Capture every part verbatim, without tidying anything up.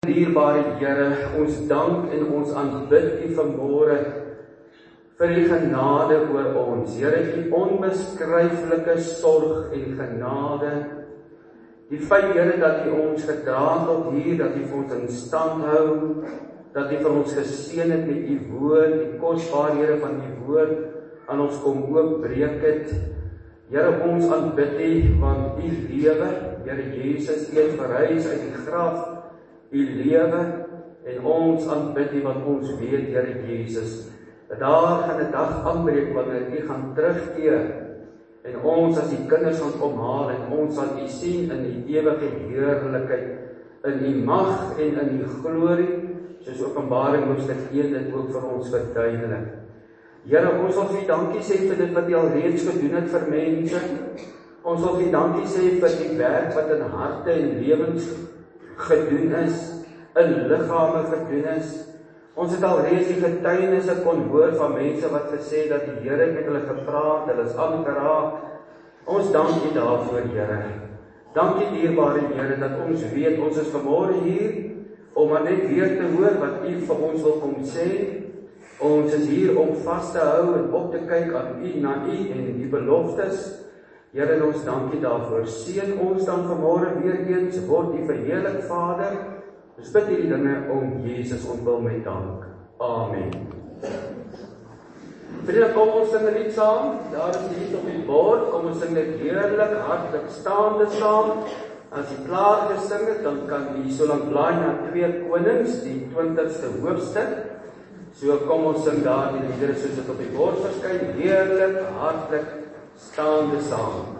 Dierbare Here, ons dank en ons aanbid U vanmôre vir U genade oor ons. Here, U onbeskryflike sorg en genade. Die feit, Here, dat U ons gedra het tot hier, dat U vir ons in stand hou, dat U vir ons geseën het met U woord, die kosbaarhede van U woord aan ons kom oopbreek het. Here, ons aanbid U, want U lewe, Here Jesus, U het verrys uit die graf. U lewe en ons aanbid U, want ons weet, Here Jesus, dat daar gaan 'n dag aanbreek wanneer U gaan terugkeer en ons as U kinders gaan omhaal en ons sal U sien in die ewige heerlikheid, in U mag en in U glorie, soos Openbaring hoofstuk een dit ook vir ons verduidelik. Here, ons wil vir U dankie sê vir dit wat U alreeds gedoen het vir mense. Ons wil vir U dankie sê vir die werk wat in harte en lewens gedoen is, in liggame gedoen is. Ons het alreeds die getuienisse kon hoor van mense wat gesê dat die Here met hulle gepraat, hulle is aangeraak. Ons dank U daarvoor, Here. Dankie, dierbare Here, dat ons weet, ons is vanmôre hier, om maar net weer te hoor wat U vir ons wil kom sê. Ons is hier om vas te hou en op te kyk aan U, na U en die beloftes. Here, en ons dankie daarvoor. Seën ons dan vanmôre weer eens, word U verheerlik, Vader. Ons bid hierdie dinge om Jesus ontwil met dank. Amen. Vriende, kom ons sing 'n lied saam. Daar is die lied op die bord. Kom ons sing dit heerlik, hartlik staande saam. As jy klaar gesing het, dan kan jy so lank blaai na twee Konings, die twintigste hoofstuk. So kom ons sing daar die liedere soos dit op die bord verskyn. Heerlik, hartlik staande saam.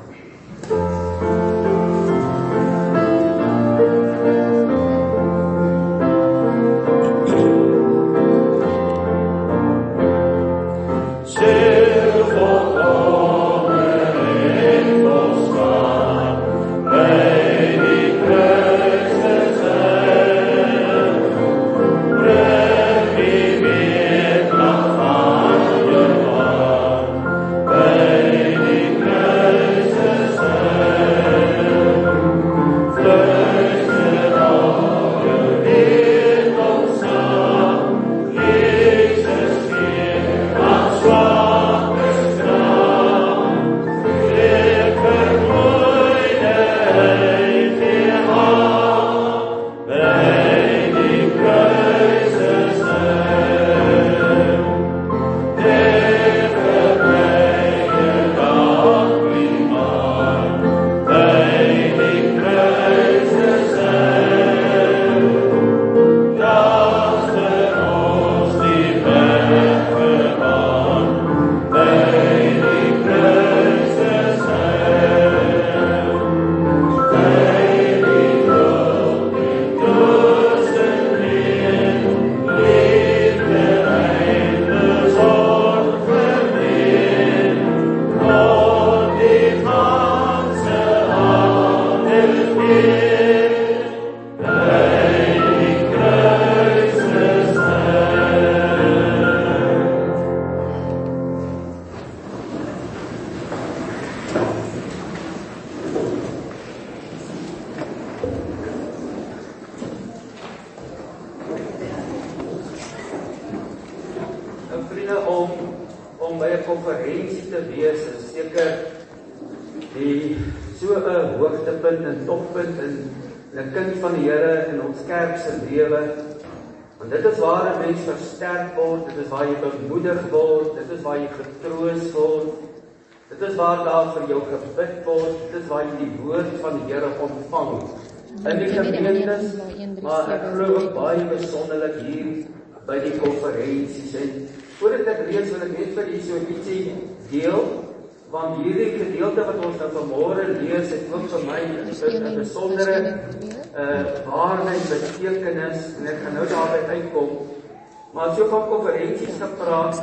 Versterk word, dit is waar jy bemoedig word, dit is waar jy getroos word, dit is waar daar vir jou gebid word, dit is waar jy die woord van die Here ontvang. In die gemeentes, maar ek glo ook baie besonderlik hier by die konferensies. En voordat ek lees, wil ek net vir u so ietsie deel, want hierdie gedeelte wat ons nou vanmôre lees, het ook vir my 'n besondere uh, waarde en betekenis, en ek gaan nou daarby uitkom. Maar so van konferensies gepraat,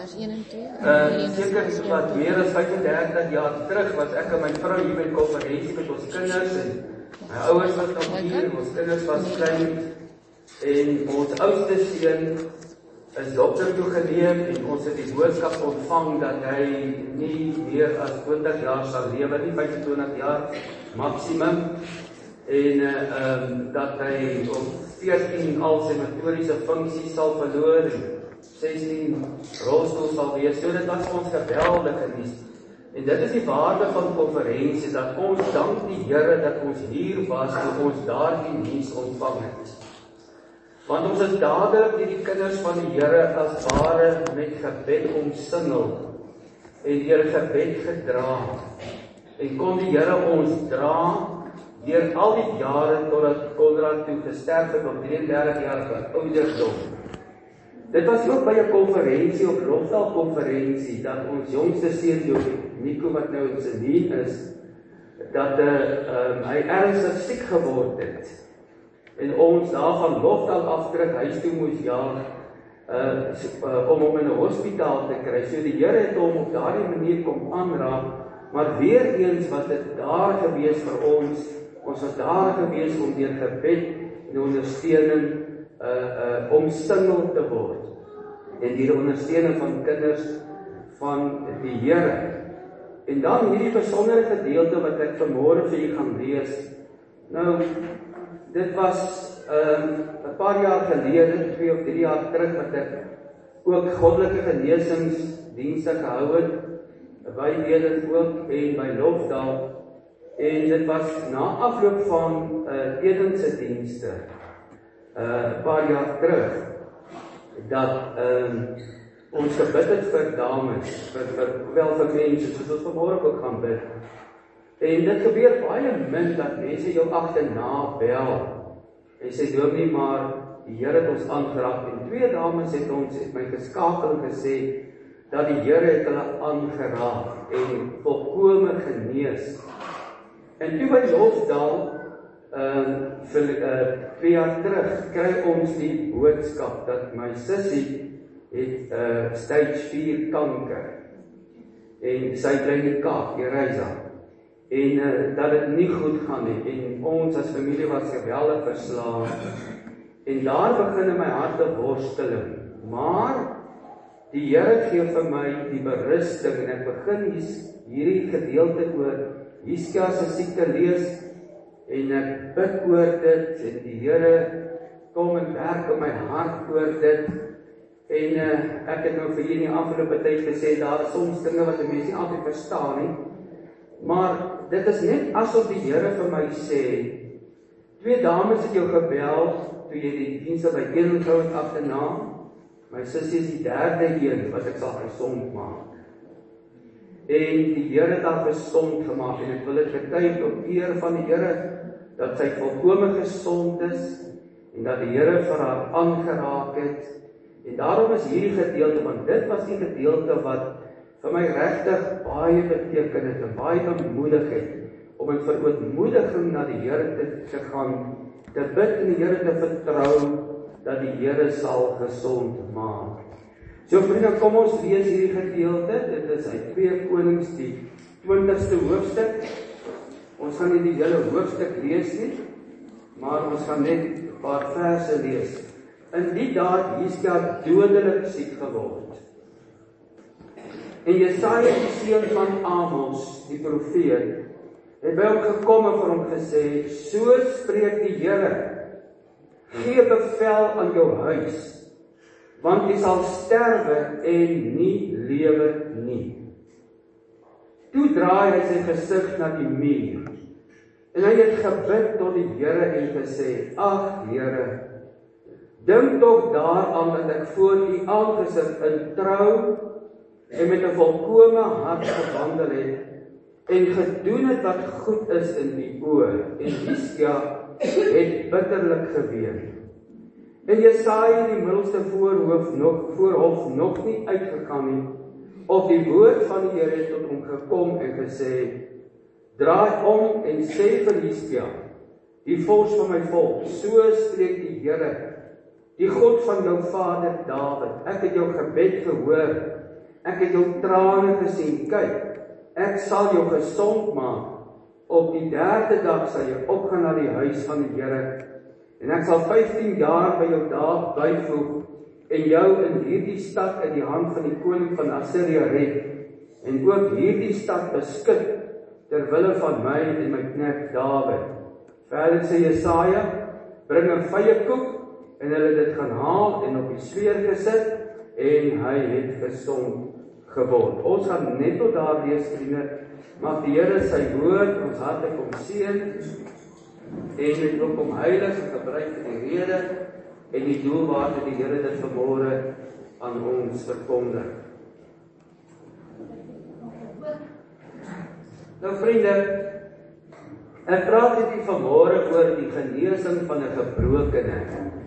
uh, seker wat meer as vyfendertig jaar terug was ek en my vrou hier by die konferensie met ons kinders, en my ouers was nog hier, ons kinders was klein, en ons oudste seun is dokter toegeneem en ons het die boodskap ontvang dat hy nie meer as twintig jaar sal lewe nie, vyfentwintig jaar maksimum, en uh, um, dat hy op veertien al sy motoriese funksie sal verloor, en sestien rolstoel sal wees. So dit was vir ons geweldige nuus. En dit is die waarde van konferensie, dat ons dank die Here dat ons hier was en ons daardie nuus ontvang het. Want ons is dadelik deur die kinders van die Here as ware met gebed omsingel en deur gebed gedra. En kon die Here ons dra deur al die jare totdat Konrad toe gesterf het op drieëndertig jarige ouderdom. Dit was ook by 'n konferensie op Lofdal konferensie dat ons jongste seun Nico wat nou in sy nie is, dat uh, um, hy ernstig siek geword het. En ons daar van Lofdal af terug huis toe moes jaag uh, uh, om hom in 'n hospitaal te kry. So die Here het hom op daardie manier kom aanraak, maar weer eens was dit daar gewees vir ons. Ons was daar gewees om deur gebed en ondersteuning uh, uh, omsingel te word. En die ondersteuning van kinders van die Here. En dan hierdie besondere gedeelte wat ek vanmôre vir julle gaan lees. Nou, dit was 'n um, paar jaar gelede, twee of drie jaar terug, wat ek ook goddelike genesingsdienste gehou het, by Eden ook en by Lofdal. En dit was na afloop van uh, Edense dienste, 'n uh, paar jaar terug, dat um, ons gebid het vir dames, vir, vir, wel vir mense, soos ons vanmôre ook gaan bid. En dit gebeur baie min dat mense jou agterna bel en sê, dominee, maar die Here het ons aangeraak. En twee dames het ons, het my geskakel en gesê, dat die Here het hulle aangeraak en volkome genees. En toe by Lofdal, um, vir uh, twee jaar terug, kry ons die boodskap dat my sussie het uh, stage vier kanker. En sy bly in die Kaap, Gerisa. En uh, dat dit nie goed gaan nie. En ons as familie was geweldig verslaaf. En daar begin in my hart 'n worsteling. Maar die Here gee vir my die berusting en ek begin hierdie gedeelte oor Hiskia se siekte lees en ek bid oor dit en die Here kom en werk in my hart oor dit. En uh, ek het nou vir julle in die afgelope tyd gesê, daar is soms dinge wat mense nie altyd verstaan nie. Maar dit is net asof die Here vir my sê, twee dames het jou gebel, toe jy die dienste by Eden gehou het agterna. My sussie is die derde een wat ek sal gesond maak. En die Here het haar gesond gemaak, en ek wil dit getuig op eer van die Here, dat sy volkome gesond is, en dat die Here vir haar aangeraak het. En daarom is hierdie gedeelte, want dit was die gedeelte wat vir my regtig baie beteken het, en baie bemoedig het, om in verootmoediging na die Here te, te gaan, te bid en die Here te vertrou, dat die Here sal gesond maak. So vriende, kom ons lees hierdie gedeelte, dit is uit twee Konings die twintigste hoofstuk. Ons gaan nie die hele hoofstuk lees nie, maar ons gaan net 'n paar verse lees. In die dae Hiskia dodelik siek geword. En Jesaja die seun van Amos, die profeet, het by hom gekom en vir hom gesê, so spreek die Here, gee bevel aan jou huis, want jy sal sterwe en nie lewe nie. Toe draai hy sy gesig na die muur, en hy het gebid tot die Here en gesê, ag Here, dink tog daaraan dat ek voor U aangesig in trou en met 'n volkome hart gewandel het, en gedoen het wat goed is in die oë, en Hiskia het bitterlik geween. En Jesaja die middelste voorhoof nog, voorhof nog nie uitgegaan nie, of die woord van die Here het tot hom gekom en gesê, draai om en sê vir Hiskia, die vors van my volk, so spreek die Here, die God van jou vader Dawid, ek het jou gebed gehoor, ek het jou trane gesien, kyk, ek sal jou gesond maak, op die derde dag sal jy opgaan na die huis van die Here, en ek sal vyftien jaar by jou daag byvoeg, en jou in hierdie stad in die hand van die koning van Assyrië red, en ook hierdie stad beskik, ter wille van my en my knegt Dawid. Verder sê Jesaja, bring 'n vye koek, en hulle het dit gaan haal en op die sweer gesit, en hy het gesond geword. Ons gaan net tot daar lees, vriende, mag die Here sy woord ons harte kom seën, en dit ook om heilig gebruik vir die rede, en die doel waartoe die Here dit vanmôre aan ons verkondig. Nou vriende, ek praat net vanmôre oor die genesing van 'n gebrokene.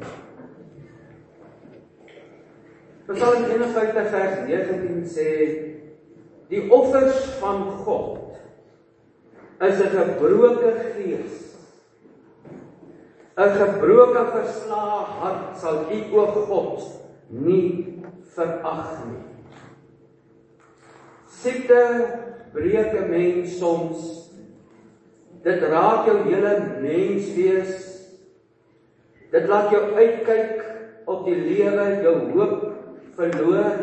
Psalm eenenvyftig vers negentien sê, die offers van God is 'n gebroke gees. 'n Gebroke verslae hart sal U, o God, nie verag nie. Siekte breek 'n mens soms. Dit raak jou hele menswees. Dit laat jou uitkyk op die lewe, jou hoop verloor.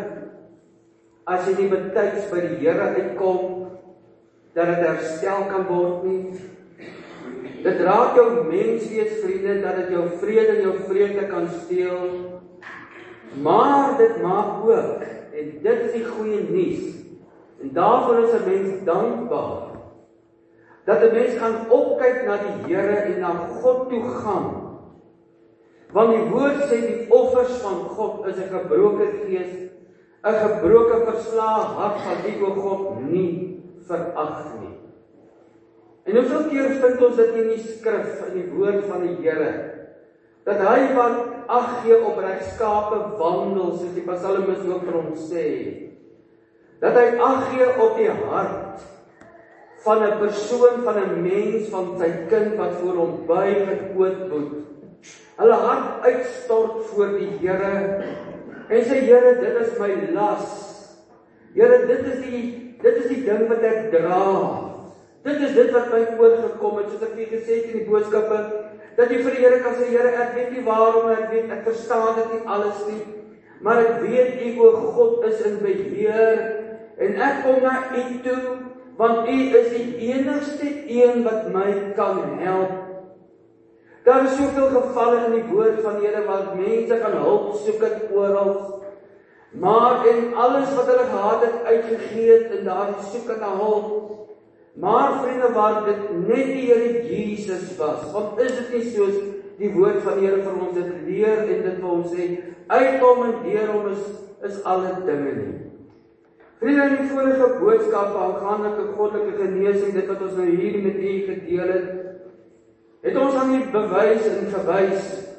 As jy nie betyds by die Here uitkom, dat dit herstel kan word nie. Dit raak jou menswees, vriende, dat dit jou vrede en jou vrede kan steel. Maar dit maak ook, en dit is die goeie nuus, en daarvoor is 'n mens dankbaar, dat 'n mens gaan opkyk na die Here en na God toe gaan. Want die woord sê die offers van God is 'n gebroke gees, 'n gebroke verslae hart sal U, o God, nie verag nie. En hoeveel keer vind ons dit in die skrif, in die woord van die Here, dat hy wat ag gee op regskape wandel, soos die psalmis ook vir ons sê, dat hy ag gee op die hart van 'n persoon, van 'n mens, van sy kind wat voor hom buig en ootboet, hulle hart uitstort voor die Here, en sê, Here, dit is my las, Here, dit is die, dit is die ding wat ek dra, dit is dit wat my oorgekom het, soos ek nie gesê het in die boodskappe, dat jy vir die Here kan sê, Here, ek weet nie waarom, ek weet, ek verstaan dit nie alles nie, maar ek weet, U, o God, is in beheer, en ek kom na U toe, want U is die enigste een wat my kan help. Daar is soveel gevalle in die woord van die Here, waar mense gaan hulp soek het oral, maar en alles wat hulle gehad het, uitgegee het, en daar soek het na hulp, maar vriende, waar dit net die Here Jesus was, want is dit nie soos die woord van die Here vir ons dit leer, en dit vir ons sê, uit hom en deur hom is, is alle dinge nie. Vriende, in die vorige boodskap aangaande goddelike genesing, dit wat ons nou hier met U gedeel het, het ons aan die bewys en gewys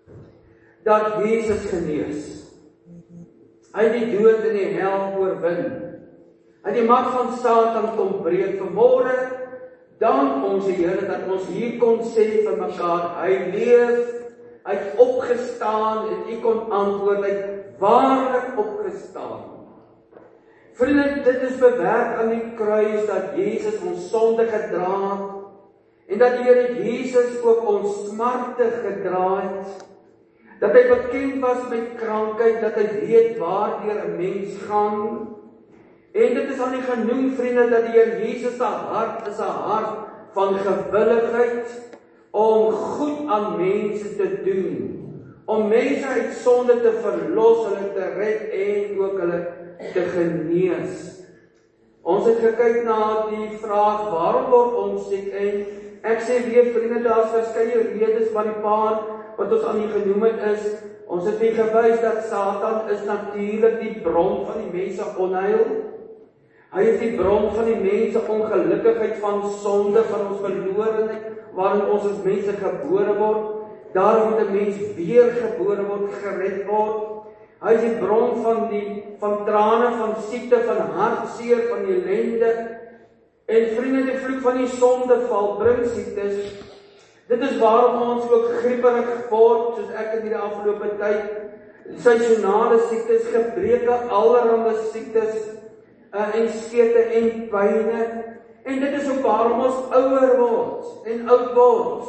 dat Jesus genees. Hy het die dood en die hel oorwin. Hy het die mag van Satan kom breek. Vanmôre dank ons die Here dat ons hier kon sê vir mekaar, hy leef, hy het opgestaan, en U kon antwoord, hy het waarlik opgestaan. Vriende, dit is bewerk aan die kruis, dat Jesus ons sonde gedra het, en dat die Here Jesus ook ons smarte gedra het, dat hy bekend was met krankheid, dat hy weet waardeur 'n mens gaan, en dit is aan die genoem, vriende, dat die Here Jesus se hart is 'n hart van gewilligheid, om goed aan mense te doen, om mense uit sonde te verlos, hulle te red, en ook hulle te genees. Ons het gekyk na die vraag, waarom word ons siek, en ek sê weer, vriende, daar is verskeie redes van die paar, wat ons aan die genoem het is, ons het weer gewys dat Satan is natuurlik die bron van die mense onheil, hy is die bron van die mense ongelukkigheid, van sonde, van ons verlorenheid, waarin ons as mense gebore word, daarom moet 'n mens weer gebore word, gered word. Hy is die bron van die van trane, van siekte, van hartseer, van ellende. En vriende, die vloek van die sondeval bring siektes. Dit is waarom ons ook grieperig word, soos ek in die afgelope tyd, seisonale siektes, gebreke, allerhande siektes, uh, en skete en pyne. En dit is ook waarom ons ouer word en oud word.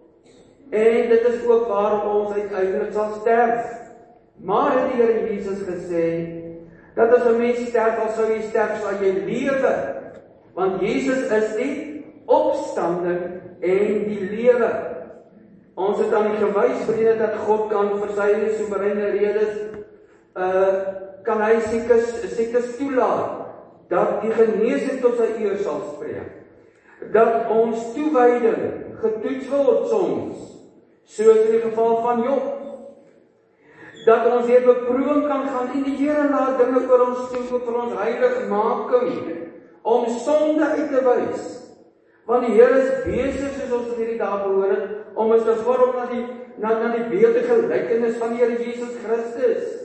En dit is ook waarom ons uiteindelik sal sterf. Maar het die Here Jesus gesê, dat as 'n mens sterf, al sou jy sterf, sal jy lewe. Want Jesus is die opstanding en die lewe. Ons het aan die gewys, vriende, dat God kan vir sy soewereine redes, uh, kan hy siekes, siekes toelaat, dat die genesing tot sy eer sal spreek. Dat ons toewyding getoets word soms, soos in die geval van Job. Dat ons hier beproewing kan gaan en die Here laat dinge oor ons toe vir ons heiligmaking, om sonde uit te wys. Want die Here is besig, soos ons in hierdie dae behoor het, om ons te vorm na die, na, na die beelde gelykenis van die Here Jesus Christus.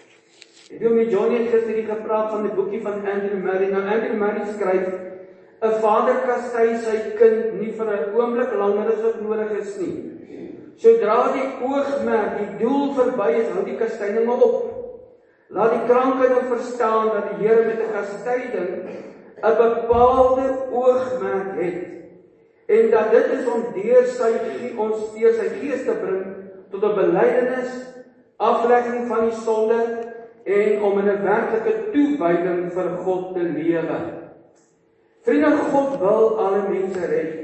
Ek weet met Johnny het gister hier gepraat van die boekie van Andrew Murray. Nou Andrew Murray skryf, 'n vader kastei sy kind nie vir 'n oomblik langer as wat nodig is nie. Sodra die oogmerk, die doel verby is, hou die kastyding op. Laat die kranke nou verstaan dat die Here met 'n kastyding 'n bepaalde oogmerk het. En dat dit is om deur sy, ons deur sy gees te bring tot 'n belydenis, aflegging van die sonde, en om in 'n werklike toewyding vir God te lewe. Vriende, God wil alle mense red.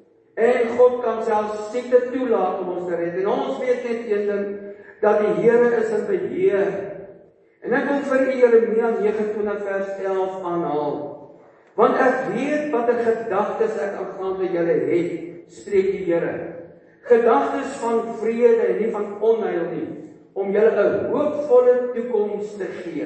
En God kan selfs siekte toelaat om ons te red. En ons weet net een ding, dat die Here is in beheer. En ek wil vir Jeremia negenentwintig vers elf aanhaal. Want ek weet wat 'n gedagtes ek aangaande julle het, spreek die Here. Gedagtes van vrede en nie van onheil nie, om julle 'n hoopvolle toekoms te gee.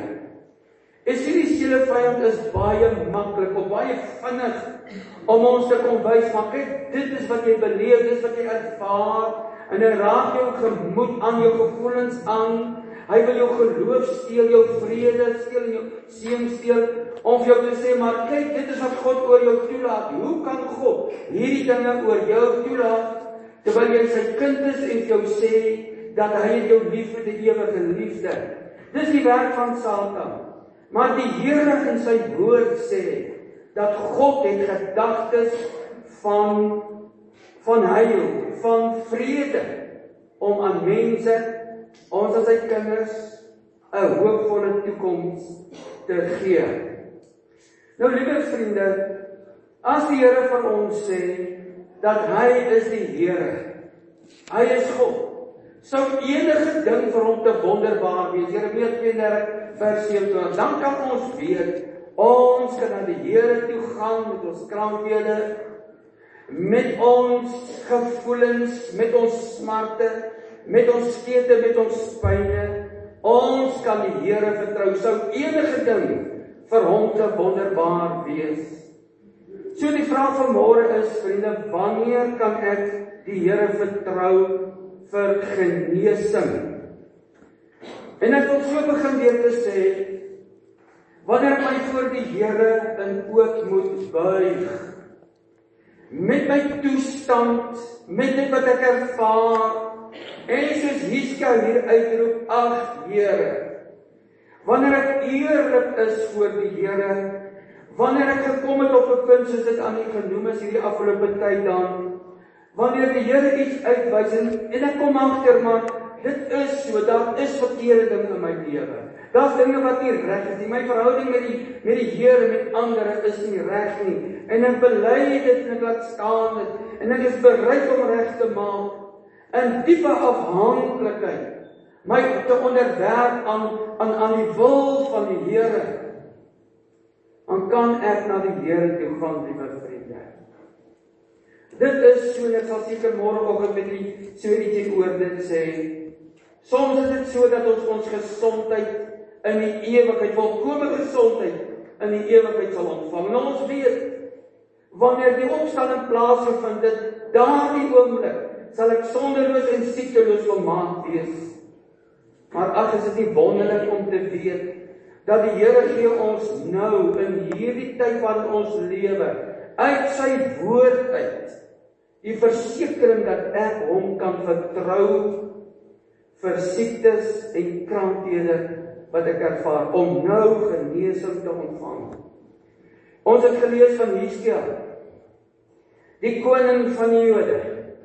Is hierdie sielevyand is baie maklik of baie vinnig om ons te kom wys, maar kyk, dit is wat jy beleef, dit is wat jy ervaar, en hy raak jou gemoed aan, jou gevoelens aan, hy wil jou geloof steel, jou vrede steel, en jou seën steel, om vir jou te sê, maar kyk, dit is wat God oor jou toelaat. Hoe kan God hierdie dinge oor jou toelaat, terwyl jy sy kind is en vir jou sê, dat hy het jou lief met die ewige liefde. Dis die werk van Satan. Maar die Here in sy woord sê, dat God het gedagtes van, van heil, van vrede, om aan mense, ons as sy kinders, 'n hoopvolle toekoms te gee. Nou, liewe vriende, as die Here vir ons sê, dat hy is die Here, hy is God, sou enige ding vir hom te wonderbaar wees. Jeremia twee en dertig vers sewenentwintig. Dan kan ons weet, ons kan na die Here toe gaan met ons krankhede, met ons gevoelens, met ons smarte, met ons skete, met ons pyne. Ons kan die Here vertrou. Sou enige ding vir hom te wonderbaar wees. So die vraag van môre is, vriende, wanneer kan ek die Here vertrou vir genesing? En ek wil so begin weer te sê, wanneer ek my voor die Here in ootmoed buig, met my toestand, met dit wat ek ervaar, en soos Hiskia hier uitroep, ag Here, wanneer ek eerlik is voor die Here, wanneer ek gekom het op 'n punt soos dit aan die genoem is hierdie afgelope tyd dan, wanneer die Here iets uitwys en, en ek kom agter, maar dit is so, daar is verkeerde dinge in my lewe. Daar's dinge wat nie reg is nie. My verhouding met die met die Here met ander is nie reg nie. En ek bely dit en ek laat staan dit en ek is bereid om reg te maak. In diepe afhanklikheid my te onderwerp aan aan aan die wil van die Here. Dan kan ek na die Here toe gaan, liewe vriende. Dit is so, ek sal seker môreoggend met die so ietsie oor dit sê. Soms is dit so dat ons ons gesondheid in die ewigheid, volkome gesondheid in die ewigheid sal ontvang. En ons weet, wanneer die opstanding plaasgevind het, daardie oomblik sal ek sondeloos en siekteloos volmaak wees. Maar ag, is dit nie wonderlik om te weet dat die Here gee ons nou in hierdie tyd van ons lewe uit sy woord uit die versekering dat ek hom kan vertrou vir siektes en krankhede wat ek ervaar, om nou genesing te ontvang. Ons het gelees van Hiskia, die koning van die Jode.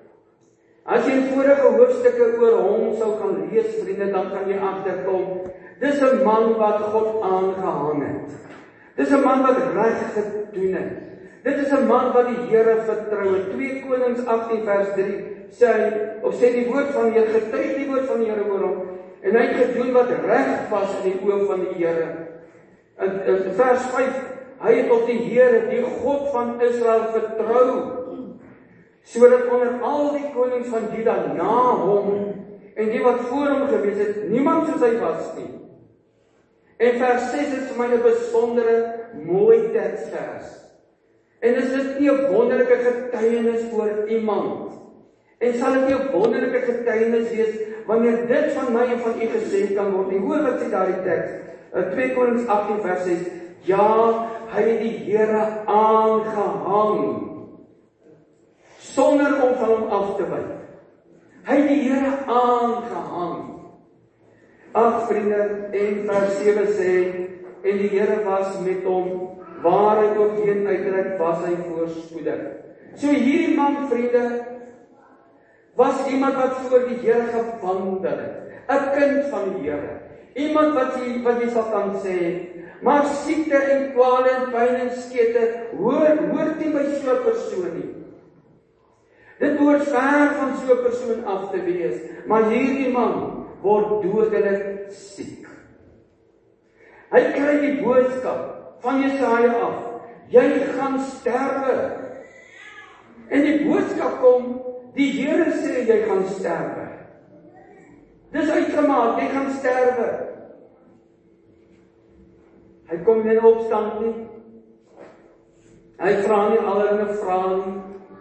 As jy in vorige hoofstukke oor hom sou gaan lees, vriende, dan kan jy agterkom, dis 'n man wat God aangehang het. Dis 'n man wat reg gedoen het. Dit is 'n man wat die Here vertrou het. twee Konings agtien vers drie sy, of sê die woord van die Here, getuig die woord van die Here oor hom, en hy het gedoen wat reg was in die oë van die Here. In, in vers vyf, hy het op die Here, die God van Israel, vertrou, sodat onder al die konings van Juda na hom, en die wat voor hom gewees het, niemand soos hy was nie. En vers ses is vir my 'n besondere mooi teksvers. En is dit nie 'n wonderlike getuienis oor iemand? En sal dit nie 'n wonderlike getuienis wees wanneer dit van my en van u gesê kan word nie? Hoor wat sê daardie teks, twee Konings agttien vers ses, ja, hy het die Here aangehang, sonder om van hom af te wyk. Hy het die Here aangehang. Ag vriende, en vers sewe sê, en die Here was met hom, waar hy ook heen uitreik, was hy voorspoedig. So hierdie man, vriende, was iemand wat voor die Here gewandel het, 'n kind van die Here, iemand wat jy, wat jy sal kan sê, maar siekte en kwale en pyn en skete, hoor, hoort nie by so 'n persoon nie. Dit behoort ver van so 'n persoon af te wees, maar hierdie man word dodelik siek. Hy kry die boodskap van Jesaja af, jy gaan sterwe. En die boodskap kom, die Here sê jy gaan sterwe. Dis uitgemaak, jy gaan sterwe. Hy kom nie in opstand nie. Hy vra nie allerlei vrae nie.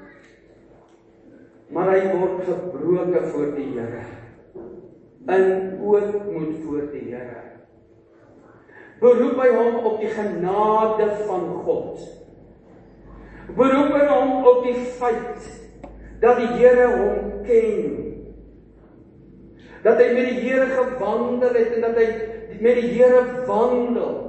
Maar hy word gebroken voor die Here. In ootmoed voor die Here. Beroep hy hom op die genade van God. Beroep hy hom op die feit dat die Here hom ken. Dat hy met die Here gewandel het en dat hy met die Here wandel.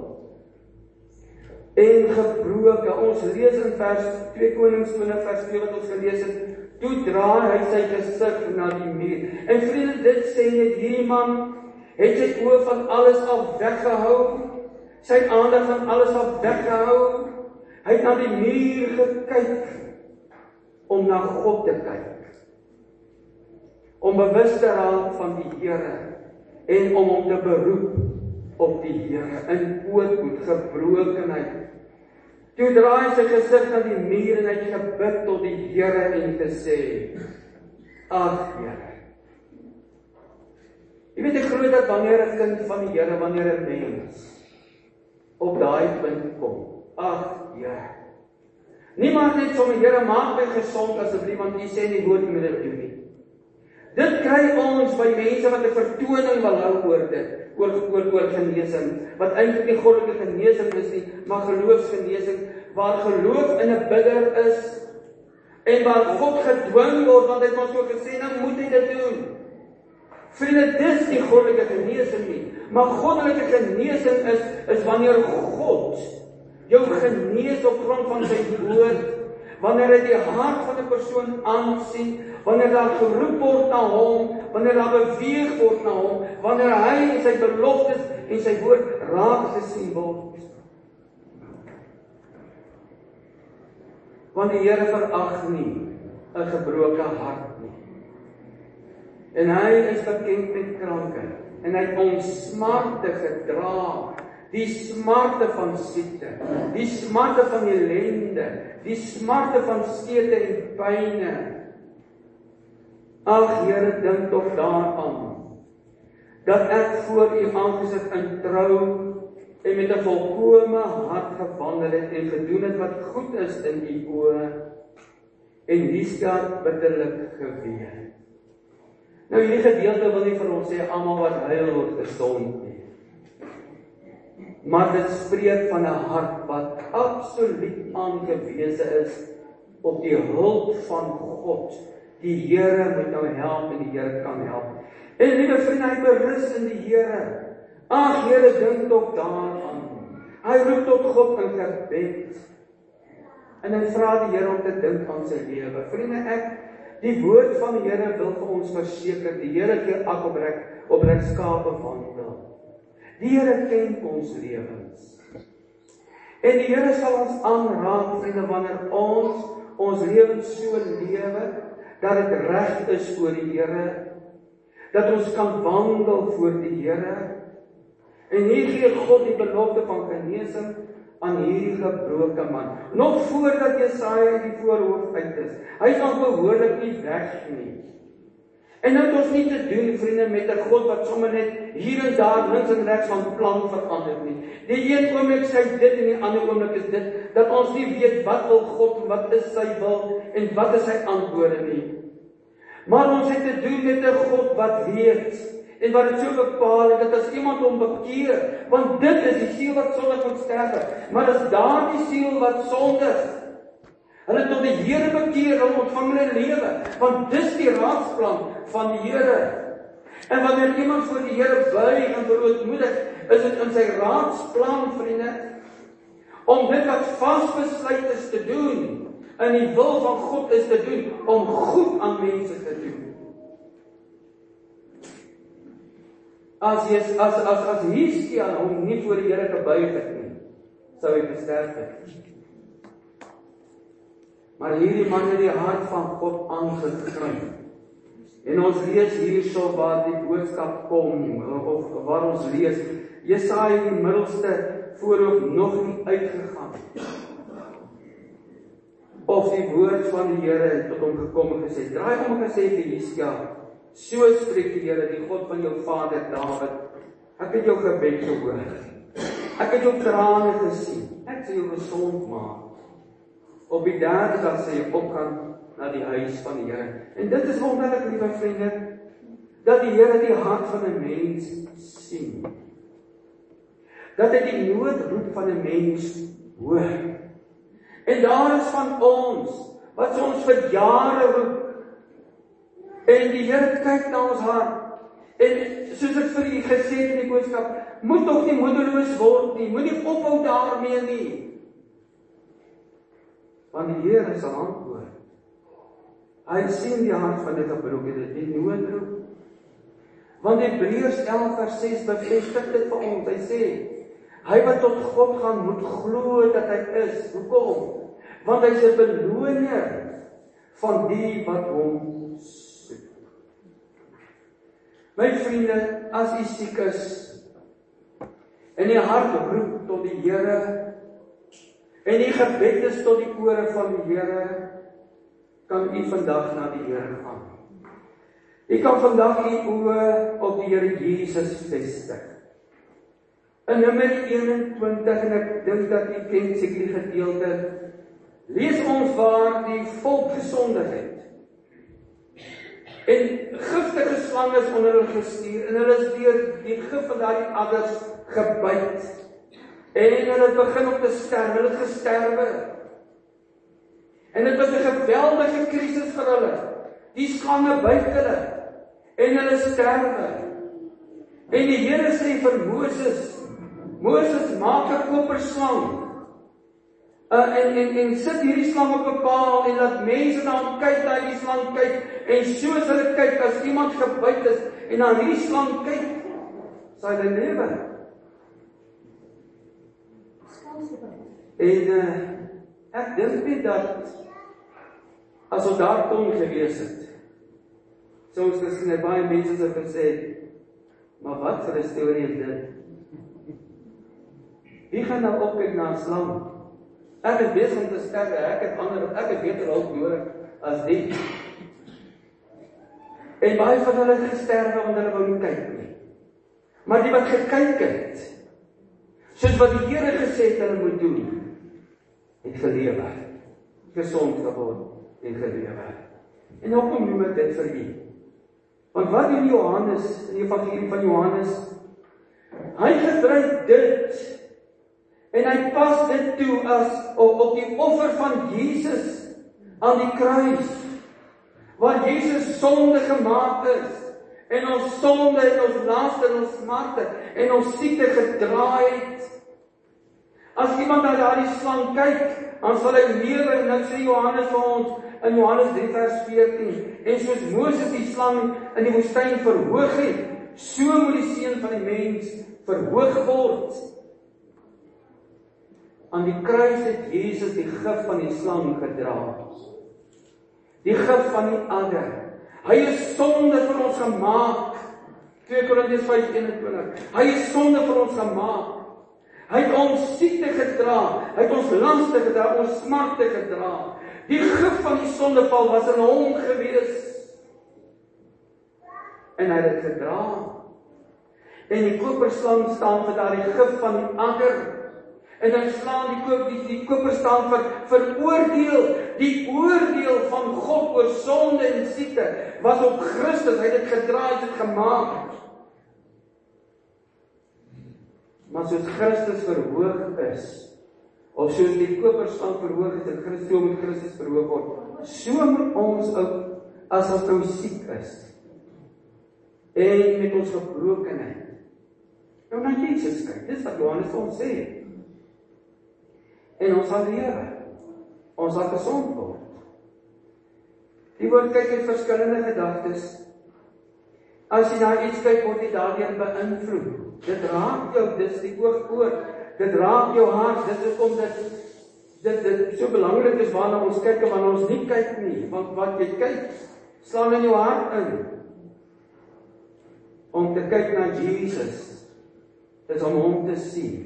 En gebroken, ons lees in vers twee Konings twintig vers twee wat ons gelees het, toe draai hy sy gesig na die muur. En vriende, dit sê net, hierdie man het sy oë van alles af weggehou, sy aandag van alles af weggehou, hy het na die muur gekyk, om na God te kyk, om bewus te raak van die Here, en om hom te beroep op die Here, in ootmoed, gebrokenheid. Toe draai sy gesig na die muur en hy het gebid tot die Here en gesê, ag Here. Jy weet, ek glo dat wanneer 'n kind van die Here, wanneer 'n mens op daai punt kom, ag Here. Niemand net sommer, Here, maak my gesond asseblief, want U sê nie woord moet dit doen nie. Dit kry ons by mense wat 'n vertoning wil hou oor dit. Oor, oor, oor genesing, wat eintlik nie goddelike genesing is nie, maar geloofsgenesing, waar geloof in 'n bidder is, en waar God gedwing word, want hy het maar so gesê, nou moet hy dit doen. Vriende, dis nie goddelike genesing nie, maar goddelike genesing is, is wanneer God jou genees op grond van sy woord, wanneer hy die hart van 'n persoon aansien, wanneer daar geroep word na hom, wanneer daar beweeg word na hom, wanneer hy sy beloftes en sy woord raak gesien word. Want die Here verag nie 'n gebroke hart nie. En hy is bekend met krankheid, en hy het ons smarte gedra, die smarte van siekte, die smarte van ellende, die smarte van skete en pyne. Ag Here, dink tog daaraan, dat ek voor U aangesig in trou, en met 'n volkome hart gewandel het, en gedoen het wat goed is in U oë, en nie skaad bitterlik gewee. Nou hierdie gedeelte wil nie vir ons sê, almal wat huil word gesond nie. Maar dit spreek van 'n hart wat absoluut aangewese is op die hulp van God. Die Here moet nou help en die Here kan help. En liewe vriende, hy berus in die Here. Ag Here, dink tog daaraan. Hy roep tot God in gebed. En hy vra die Here om te dink aan sy lewe. Vriende, ek, die woord van die Here wil vir ons verseker, die Here gee ag op reg, op regskape wandel. Die Here ken ons lewens. En die Here sal ons aanraak, vriende, wanneer ons ons lewens so lewe, dat dit reg is voor die Here, dat ons kan wandel voor die Here. En hier gee God die belofte van genesing aan hierdie gebroke man. Nog voordat Jesaja die voorhoof uit is. Hy is nog behoorlik nie weg nie. En nou het ons nie te doen, vriende, met 'n God wat sommer net hier en daar links en regs van plan verander nie. Die een oomblik sê dit en die ander oomblik is dit, dat ons nie weet wat wil God en wat is sy wil en wat is sy antwoorde nie. Maar ons het te doen met 'n God wat weet en wat dit so bepaal het, dat as iemand hom bekeer, want dit is die siel wat sondig moet sterwe, maar as daardie siel wat sondig, hulle tot die Here bekeer, hulle ontvang hulle lewe, want dis die raadsplan van die Here. En wanneer iemand voor die Here buig en verootmoedig, is dit in sy raadsplan, vriende, om dit wat vasbesluit is te doen, en die wil van God is te doen, om goed aan mense te doen. As jy as as as Hizkia hom nie voor die Here gebuig het nie, sou hy gesterf het. Maar hierdie man het die hart van God aangegryp. En ons lees hierso waar die boodskap kom, of waar ons lees, Jesaja die middelste voorhoof nog nie uitgegaan. Of die woord van die Here tot hom gekom en gesê, draai om en gesê vir Hizkia, so spreek die Here, die God van jou vader Dawid, ek het jou gebed gehoor, ek het jou trane gesien, ek sal jou gesond maak. Op die derde dag sal jy opgaan na die huis van die Here. En dit is wonderlik, liewe vriende, dat die Here die hart van 'n mens sien. Dat hy die noodroep van 'n mens hoor. En daar is van ons, wat ons vir jare roep, en die Here kyk na ons hart, en soos ek vir u gesê het in die boodskap, moet nog nie moedeloos word nie, moet nie ophou daarmee nie. Want die Here sal antwoord. Hy sien die hart van die gebrokenes, die noodroep. Want Hebreërs elf vers ses bevestig dit vir ons. Hy sê, hy wat tot God gaan, moet glo dat hy is. Hoekom? Want hy is 'n beloner van die wat hom soek. My vriende, as u siek is, en die hart roep tot die Here, en die gebed is tot die ore van die Here, kan u vandag na die Here gaan. U kan vandag u oë op die Here Jesus vestig. In Numeri eenentwintig, en ek dink dat u ken seker die gedeelte, lees ons waar die volk gesondig het. En giftige slange is onder hulle gestuur, en hulle is deur die gif van daardie adders gebyt. En hulle het begin op te sterwe, hulle het gesterwe. En dit was 'n geweldige krisis vir hulle. Die slange byt hulle, en hulle sterwe. En die Here sê vir Moses, Moses, maak 'n koperslang, uh, en, en, en sit hierdie slang op 'n paal, en laat mense na hom kyk, na die slang kyk, en soos hulle kyk, as iemand gebyt is, en na hierdie slang kyk, sal hulle lewe. En uh, ek dink nie dat as ons daar kon gewees het, sou ons gesien baie mense sou gesê, maar wat vir 'n storie is dit? Wie gaan nou opkyk na 'n slang? Ek is besig om te sterwe, ek het ander, ek het beter hulp nodig as die. En baie van hulle het gesterwe omdat hulle wou nie kyk nie. Maar die wat gekyk het, soos wat die Here gesê het hulle moet doen, het gelewe, gesond geword en gelewe. En hoekom noem ek dit vir u? Want wat doen Johannes, in die evangelie van Johannes, hy gebruik dit, en hy pas dit toe as op, op die offer van Jesus aan die kruis, waar Jesus sonde gemaak is, en ons sonde en ons laste en ons smarte en ons siekte gedra het. As iemand na daardie slang kyk, dan sal hy lewe, en dan sê Johannes vir ons in Johannes drie vers veertien, en soos Moses die slang in die woestyn verhoog het, so moet die seun van die mens verhoog word. Aan die kruis het Jesus die gif van die slang gedra. Die gif van die adder. Hy is sonde vir ons gemaak. twee Korintiërs vyf eenentwintig. Hy is sonde vir ons gemaak. Hy het ons siekte gedra, hy het ons laste gedra, ons smarte gedra. Die gif van die sondeval was in hom gewees. En hy het dit gedra. En die koperslang staan vir daardie gif van die adder. En dan slaan die, koop, die, die koper staan vir, vir oordeel. Die oordeel van God oor sonde en siekte was op Christus. Hy het dit gedra, hy het dit gemaak. Maar soos Christus verhoog is, of soos die koperslang verhoog is, en Christus, so moet Christus verhoog word, so moet ons ook, as ons nou siek is, en met ons gebrokenheid, nou na Jesus kyk, dis wat Johannes vir ons sê, en ons sal lewe, ons sal gesond word. Die woord kyk het verskillende gedagtes. As jy na iets kyk, word jy daardeur beïnvloed. Dit raak jou, dis die oogpoort, dit raak jou hart, dit is omdat dit, dit so belangrik is waarna ons kyk en waarna ons nie kyk nie, want wat jy kyk, slaan in jou hart in. Om te kyk na Jesus, is om hom te sien.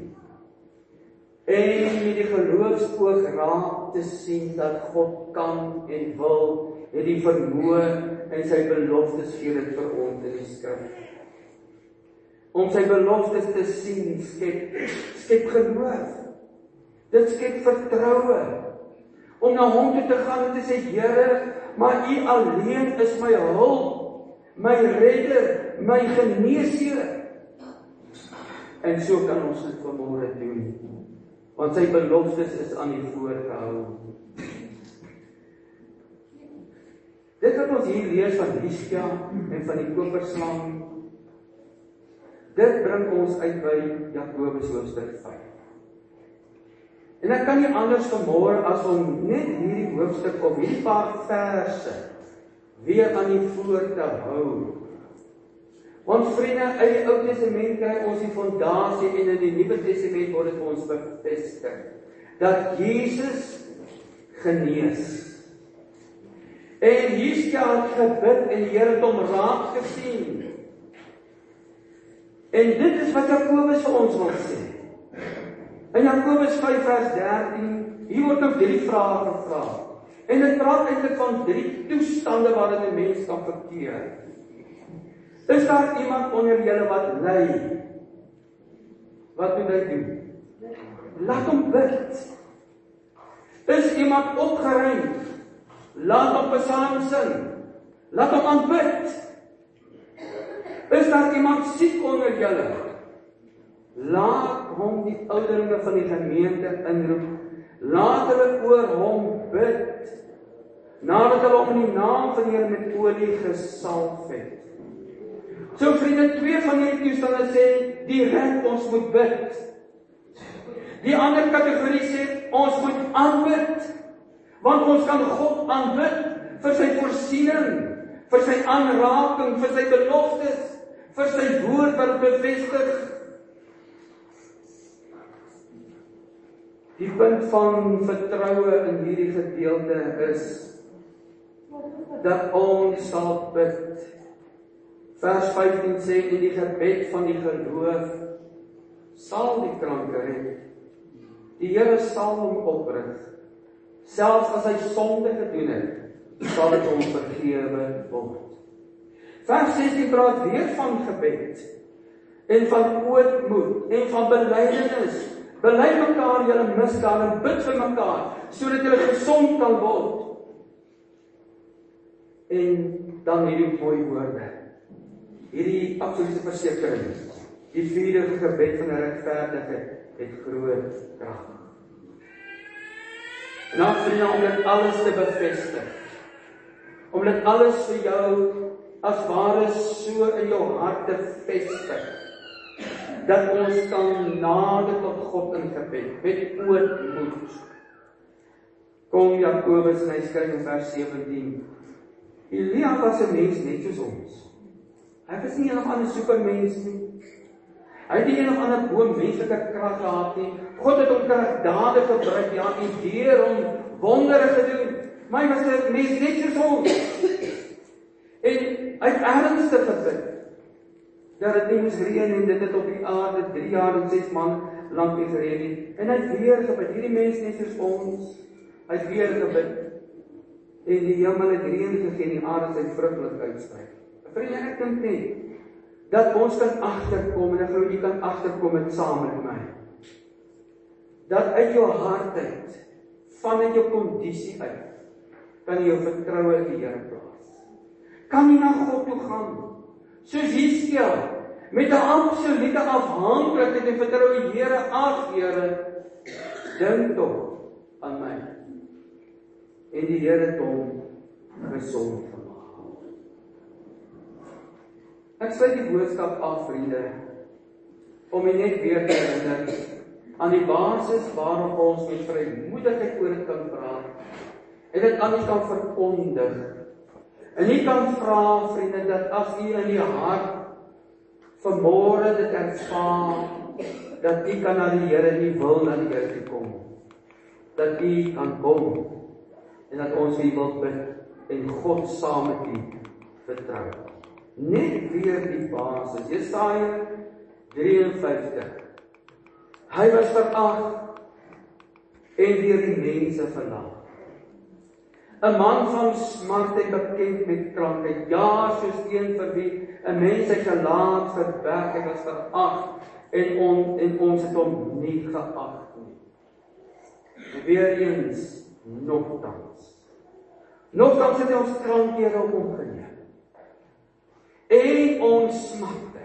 En met die geloofsoog raak te sien dat God kan en wil, het die vermoë en sy beloftes gee dit vir ons in die skrif. Om sy beloftes te sien, skep, skep geloof. Dit skep vertroue. Om na hom toe te gaan en te sê, Here, maar U alleen is my hulp, my redder, my geneesheer. En so kan ons dit vanmôre doen. Want sy beloftes is aan die voorgehou. Dit wat ons hier lees van Hiskia en van die koperslang, dit bring ons uit by Jakobus hoofstuk vyf. En ek kan nie anders vanmôre as om net hierdie hoofstuk of hierdie paar verse weer aan die voor te hou. Want vriende, uit die Ou Testament kry ons die fondasie en in die Nuwe Testament word dit ons bevestig dat Jesus genees. En Hiskia het gebid en die Here het hom raak gesien. En dit is wat Jakobus vir ons wil sê. In Jakobus vyf vers dertien, hier word nou drie vrae gevra. En dit praat eintlik van drie toestande waarin 'n mens kan verkeer. Is daar iemand onder julle wat ly? Wat moet hy doen? Laat hom bid. Is iemand opgeruim? Laat hom psalm sing. Laat hom aanbid. Is daar iemand siek onder julle? Laat hom die ouderlinge van die gemeente inroep. Laat hulle oor hom bid. Nadat hulle hom in die naam van die Here met olie gesalf het. So vriende, twee van hierdie toestande sê, direk ons moet bid. Die ander kategorie sê, ons moet aanbid. Want ons kan God aanbid vir sy voorsiening, vir sy aanraking, vir sy beloftes, vir sy woord wat bevestig. Die punt van vertroue in hierdie gedeelte is dat ons sal bid. Vers vyftien sê, in die gebed van die geloof sal die kranke red. Die Here sal hom oprig. Selfs as hy sonde gedoen het, sal dit hom vergewe word. Vers sestien praat weer van gebed en van ootmoed en van belydenis. Bely mekaar julle misdade en bid vir mekaar, sodat julle gesond kan word. En dan hierdie mooi woorde. Hierdie absolute versekering. Die vierde gebed van 'n regverdige het groot krag. En dan vriende, om dit alles te bevestig. Om dit alles vir jou as ware so in jou hart te vestig. Dat ons kan nader tot God in gebed, met ootmoed. Kom Jakobus en hy skryf in vers sewentien. Elia was 'n mens net soos ons. Hy was nie een of ander supermens nie. Hy het nie een of ander bo-menslike krag gehad nie. God het hom kragdadig gebruik, ja, en deur hom wondere gedoen. My was 'n mens net soos ons. En hy het ernstig gebid dat dit nie moes reën en dit het op die aarde drie jaar en ses maand lank nie gereën nie. En hy het weer gebid, hierdie mens net soos ons, hy het weer gebid. En die hemel het reën gegee en die aarde sy vrugtelik uitsprei. Vriende, ek dink net dat ons kan agterkom en ek glo jy kan agterkom met saam met my. Dat uit jou hart uit, vanuit jou kondisie uit, kan jy jou vertroue in die Here plaas. Kan jy na God toe gaan, soos Hizkia, met 'n absolute afhanklikheid en vertroue, Here, ag Here, dink tog aan my. En die Here het hom gesond gemaak. Ek sluit die boodskap af, vriende, om jy net weer te herinner aan die basis waarop ons met vrymoedigheid oor dit kan praat en dit aan u kan verkondig. En u kan vra, vriende, dat as u in die hart vanmôre dit ervaar, dat u kan na die Here, nie wil na die Here toe kom, dat u kan kom en dat ons u wil bid en God saam met u vertrou. Net weer die basis. Jesaja drie en vyftig. Hy was verag en deur die mense verlaat. 'n man van smart en bekend met krankheid, ja, soos een vir wie 'n mens sy gelaat verberg, hy was verag en, on, en ons het hom nie geag nie. Weer eens, nogtans. Nogtans het hy ons krankhede op hom geneem. En ons smarte.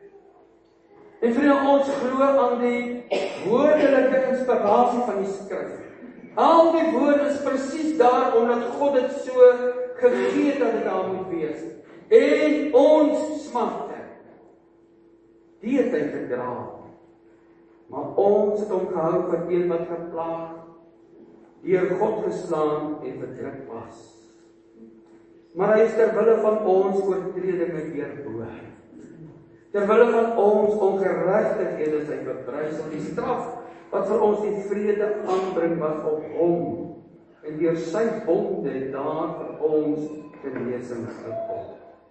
En vriende, ons glo aan die woordelike inspirasie van die skrif. Al die woorde is presies daar, omdat God het so gegee het dat dit daar moet wees. En ons smarte, die het hy gedra. Maar ons het hom gehou vir een wat geplaag, deur God geslaan en verdruk was. Maar hy is terwille van ons oortredinge deurboor. Terwille van ons ongeregtighede is hy bebrysel. Die straf wat vir ons die vrede aanbring was op hom, en deur sy wonde het daar vir ons genesing gekom.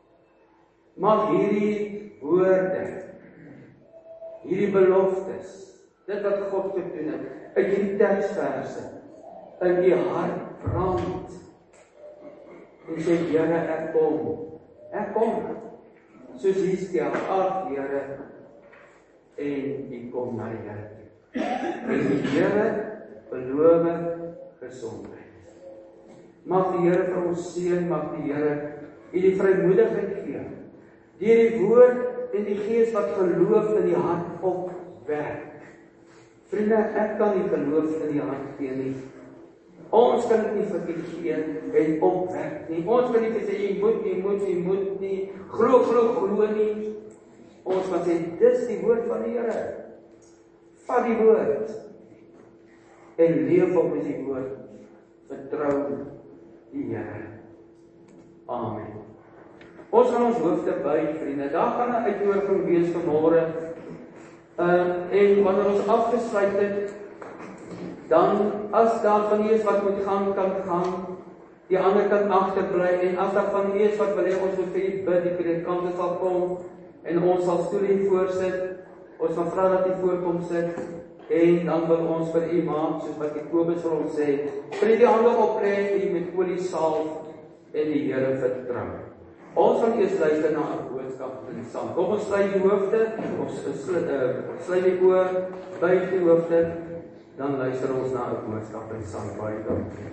Mag hierdie woorde, hierdie beloftes, dit wat God gedoen het, uit hierdie teksverse, in die hart brand, en sê, Here, ek kom, ek kom, soos Hizkia, ag Here, en die kom na die Here. En die Here beloof gesondheid. Mag die Here vir ons seën, mag die Here u die vrymoedigheid gee, deur die woord en die gees wat geloof in die hart opwerk. Vriende, ek kan nie geloof in die hart gee nie. Ons kan dit nie vir u gee en opwek nie. Ons kan nie sê, jy moet, jy moet, jy moet nie, glo, glo, glo nie. Ons kan sê, dis die woord van die Here. Vat die woord en leef op met die woord. Vertrou die Here. Amen. Ons gaan ons hoofde buig, vriende. Daar gaan 'n uitnodiging wees vanmôre. Uh, en wanneer ons afgesluit het, dan as daar van u is wat moet gaan, kan gaan. Die ander kan agterbly, en as daar van u is wat wil hê ons moet vir u bid, die predikant sal kom en ons sal stoel voorsit. Ons gaan vra dat u voorkom sit, en dan wil ons vir u maak, soos wat Jakobus vir ons sê, vir die hande oplê, u met olie salf en die Here vertrou. Ons gaan eers luister na 'n boodskap in die sang. Kom ons sluit die hoofde, ons sluit, uh, sluit die oor, buig die hoofde, dan luister ons na 'n boodskap in die sang. Baie dankie.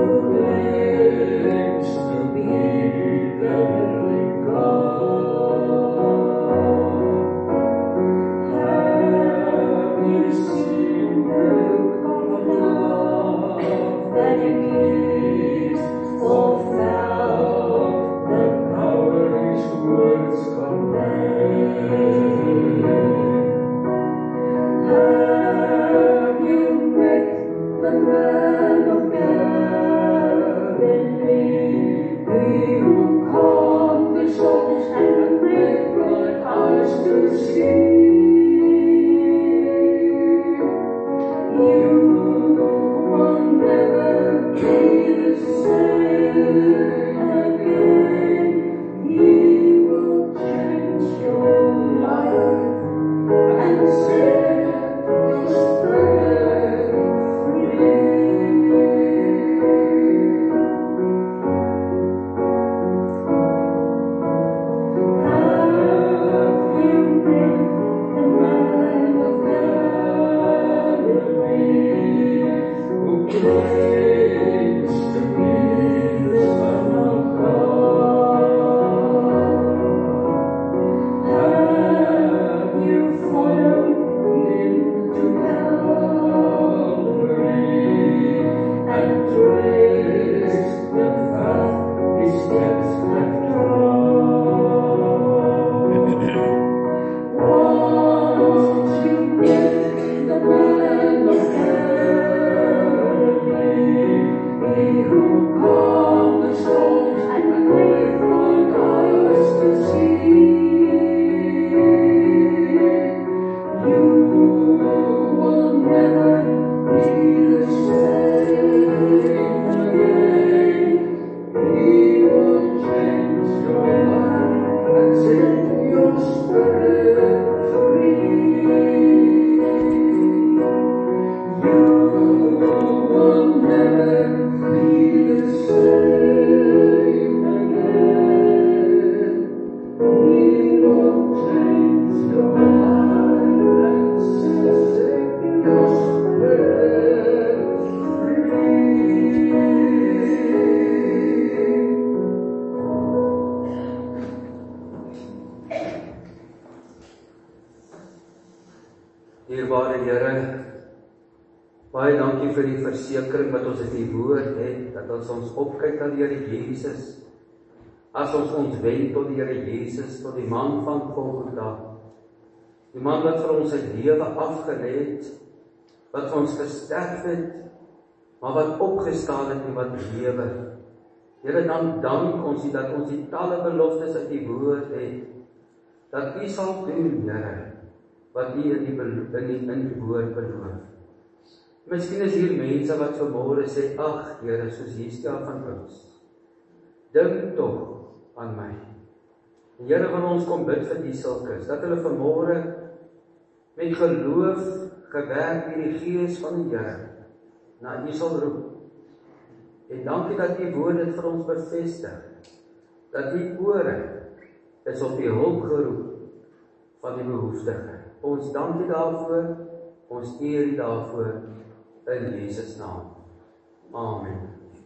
To be the living God. Dierbare Here, baie dankie vir die versekering wat ons in die woord het, dat as ons opkyk na die Here Jesus, as ons ons wend tot die Here Jesus, tot die man van Golgotha, die man wat vir ons sy lewe afgelê het, wat vir ons gesterf het, maar wat opgestaan het en wat lewe. Here, dan dank ons U dat ons die talle beloftes uit die woord het, dat U sal doen, Here, wat U in die, in die, in die woord beloof. Miskien is hier mense wat vanmôre sê, ag Here, soos Hizkia van ons, dink tog aan my. Die Here van ons kom bid vir die sulkes, dat hulle vanmôre met geloof gewerk deur die Gees van die Here na U sal roep. En dankie dat U woord dit vir ons bevestig, dat U ore is op U hulp geroep van die behoeftige. Ons dank U daarvoor, ons eer U daarvoor, in Jesus naam. Amen.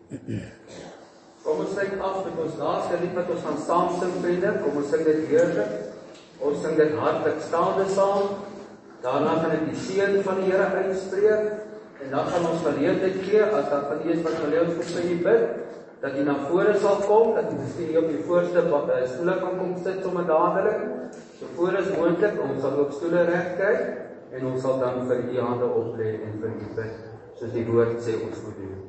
Kom ons sing af met ons laaste lied wat ons gaan saam sing, vriende. Kom ons sing dit heerlik. Ons sing dit hartlik staande saam. Daarna gaan ek die seën van die Here uitspreek. En dan gaan ons geleentheid gee, as daar van die wat geleer ons vir U bid, dat U na vore sal kom, dat U miskien hier op die voorste stoele kan kom sit sommer dadelik. So voor is moontlik, ons sal ook stoele reg kry, en ons sal dan vir U hande oplê en vir U bid, soos die woord sê ons moet doen.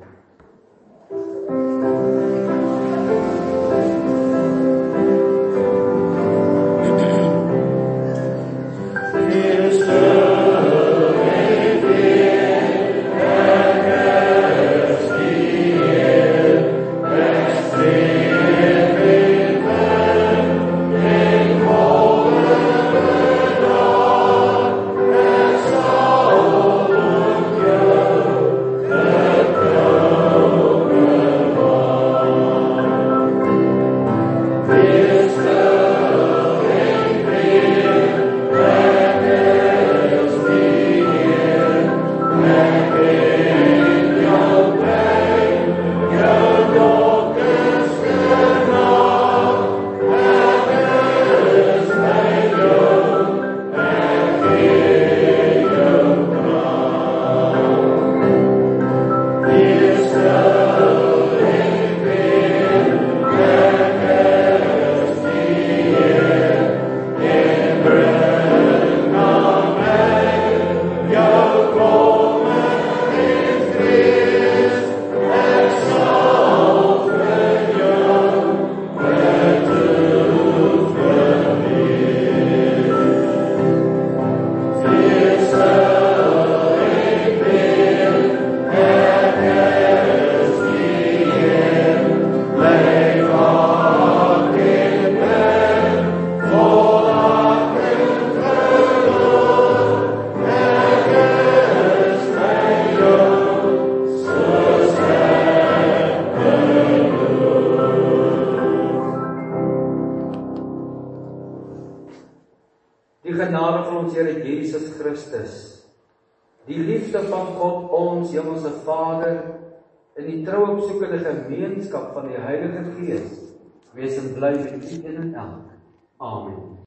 Die liefde van God, ons Hemelse Vader, in die trouopsoekende gemeenskap van die Heilige Gees, wees en bly met U en in elk. Amen.